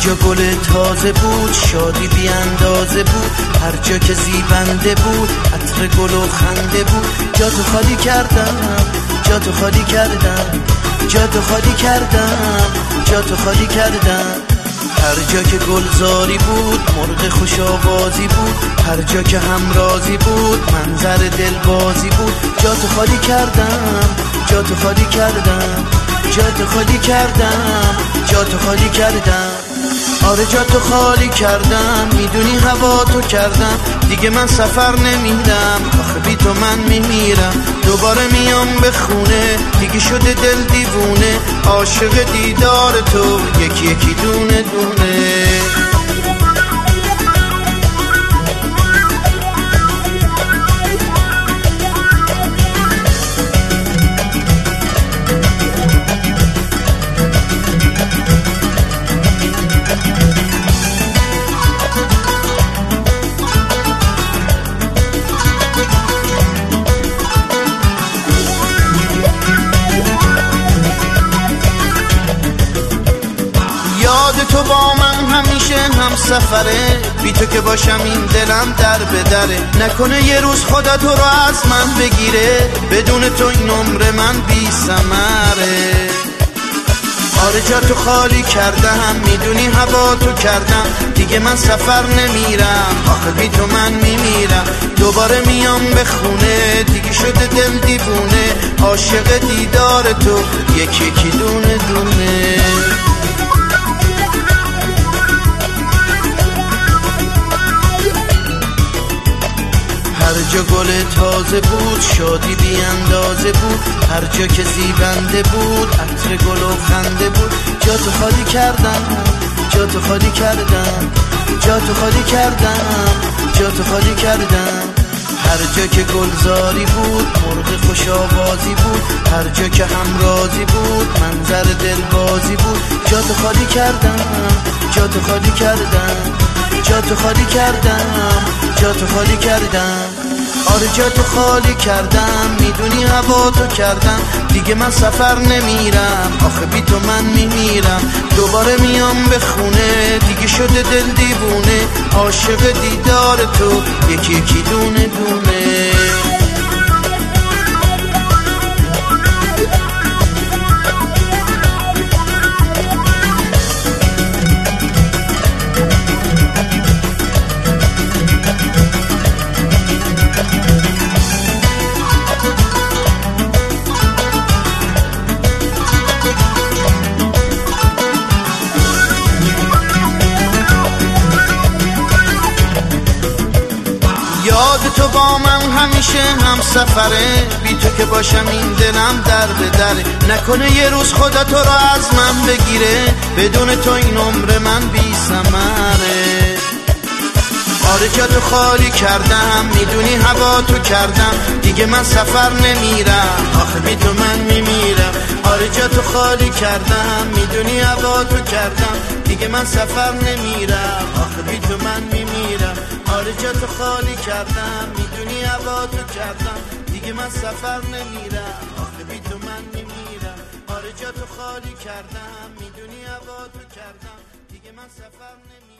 جا گل تازه بود، شادی بی اندازه بود، هر جا که زیبنده بود عطر گل و خنده بود. جاتو خالی کردم، جاتو خالی کردم، جاتو خالی کردم، جاتو خالی کردم. هر جا که گلزاری بود مرغ خوش آوازی بود، هر جا که همرازی بود منظر دلبازی بود. جاتو خالی کردم، جاتو خالی کردم، جاتو خالی کردم، جاتو خالی کردم. آره جاتو خالی کردم، میدونی هوا تو کردم، دیگه من سفر نمیرم، آخه بی تو من میمیرم. دوباره میام به خونه، دیگه شده دل دیوونه، عاشق دیدار تو یکی یکی دونه دونه. تو با من همیشه هم سفره، بی تو که باشم این دلم در به دره. نکنه یه روز خدا تو رو از من بگیره، بدون تو این عمر من بی ثمره. آره جاتو خالی کردم، میدونی هوا تو کردم، دیگه من سفر نمیرم، آخه بی تو من میمیرم. دوباره میام به خونه، دیگه شده دل دیوونه، عاشق دیدار تو یکی یکی دونه دونه. هر جا گل تازه بود، شادی بی اندازه بود، هر جا که زیبنده بود عطر گل و خنده بود. جاتو خالی کردم، جاتو خالی کردم، جاتو خالی کردم، جاتو خالی کردم. هر جا که گلزاری بود مرغ خوش آوازی بود، هر جا که همرازی بود منظر دلبازی بود. جاتو خالی کردم، جاتو خالی کردم، جاتو خالی کردم، جاتو خالی کردم. آره جاتو خالی کردم، میدونی هوا تو کردم، دیگه من سفر نمیرم، آخه بی تو من میمیرم. دوباره میام به خونه، دیگه شده دل دیوونه، عاشق دیدار تو یکی یکی دونه دونه. یاد تو با من همیشه هم سفره، بی تو که باشم این دلم در به دره. نکنه یه روز خدا تو رو از من بگیره، بدون تو این عمر من بی ثمره. آره جاتو خالی کردم، میدونی هوا تو کردم، دیگه من سفر نمیرم، آخه بی تو من میمیرم. آره جاتو خالی کردم، میدونی هوا تو کردم، دیگه من سفر نمیرم، آخه بی تو من میمیرم. آره جاتو خالی کردم، میدونی هوا تو کردم، دیگه من سفر نمیرم، آخه بی تو من میمیرم. آره جاتو خالی کردم، میدونی هوا تو کردم، دیگه من سفر نمیرم.